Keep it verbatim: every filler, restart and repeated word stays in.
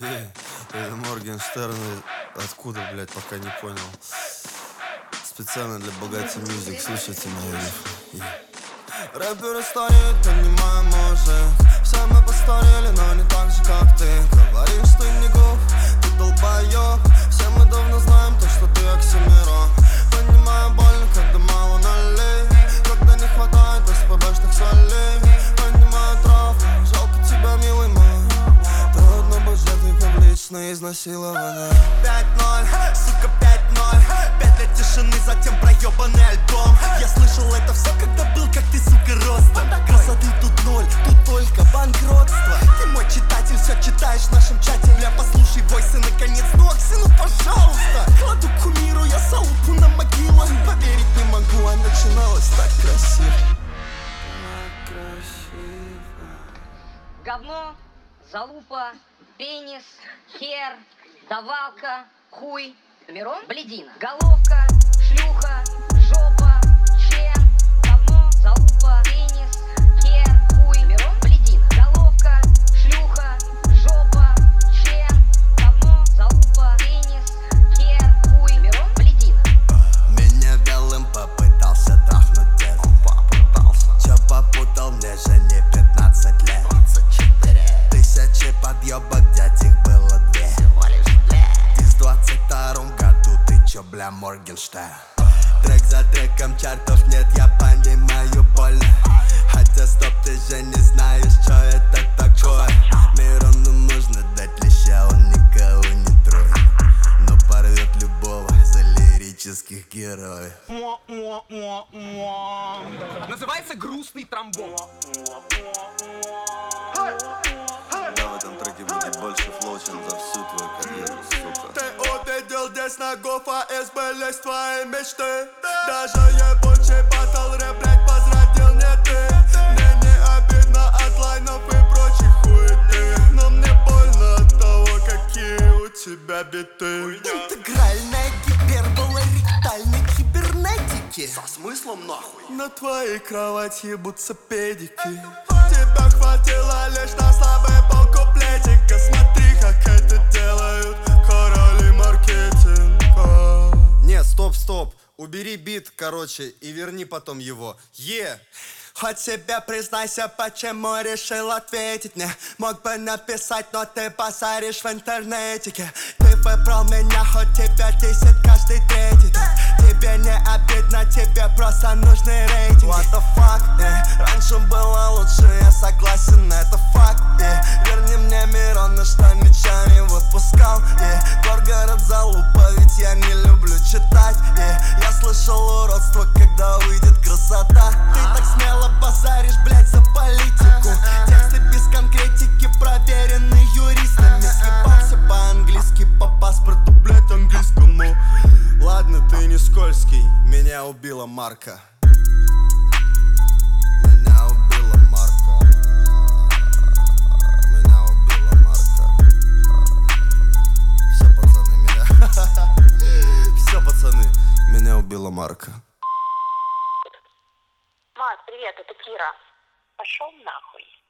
Моргенштерн откуда, блядь, пока не понял. Специально для Богати Мьюзик, слушайте мои рифмы. Рэперы стоит, понимаем, может. Все мы постарели, но не так же, как ты. Говоришь, ты не гуф, ты долбоёб. Все мы давно знаем то, что ты Оксимирон. Понимаю, больно, когда мало налей, когда не хватает СПБшных солей. Понимаю травму, жалко тебя, милый мой. Трудно быть жертвой публичное изнасилование. Пять ноль, сука, пять ноль. Пять лет тишины, затем проебанный альбом. Я слышал это все, когда был, как ты, сука, ростом. Красоты тут ноль, тут только банкротство. Ты мой читатель, все читаешь в нашем чате. Бля, послушай войсы, наконец, ну, Окси, ну, пожалуйста. Кладу кумиру, я залупу на могилу. Поверить не могу, а начиналось так красиво. Так красиво. Говно, залупа, пенис, хер, давалка, хуй, Мирон, блядина, головка, шлюха, жопа, член, говно, залупа, пенис, хер, хуй, Мирон, блядина, головка, шлюха, жопа, член, говно, залупа, пенис, хер, хуй, Мирон, блядина. Меня белым попытался трахнуть дед. Попытался. Чё попутал, мне же не пятнадцать лет. Тысячи подъёбок, дядь, их было две. Ты в двадцать втором году, ты чё, бля, Моргенштерн? Трек за треком чартов нет, я понимаю больно. Хотя стоп, ты же не знаешь, чё это такое. Мирону нужно дать леща, он никого не троит, но порвет любого за лирических героев. Называется «Грустный тромбон». Да, в этом треке будет больше флоу, чем за всю твою карьеру, сука. Ты увидел здесь ногов, а сбылись твои мечты. Даже ебучий батл рэп, блядь, возродил не ты. Мне не обидно от лайнов и прочих хуеты, но мне больно от того, какие у тебя биты. Интегральная гипербола ректальной кибернетики. Со смыслом нахуй. На твоей кровати ебутся педики. Тебя хватило лишь на слабый полкуплетика. Смотри, как это делают короли маркетинга. Не, стоп, стоп. Убери бит, короче, и верни потом его. Е! Хоть себе признайся, почему решил ответить мне. Мог бы написать, но ты базаришь в интернетике. Ты выбрал меня, хоть тебя десять каждый третий день. Тебе не обидно, тебе просто нужны рейтинги. What the fuck, yeah. Раньше было лучше, я согласен, это факт, yeah. Верни мне Мирона, что ничего не выпускал, yeah. Горгород залупа, ведь я не люблю читать, yeah. Я слышал уродство, когда выйдет красота. Ты так смело базаришь, блядь, за политику. Тексты без конкретики, проверены юристами. Съебался по-английски, по паспорту, блядь, английскому. Ладно, ты не скользкий, меня убила Марка. Меня убила Марка. Меня убила Марка. Все, пацаны, меня... Все, пацаны, меня убила Марка. Марк, привет, это Кира. Пошел нахуй.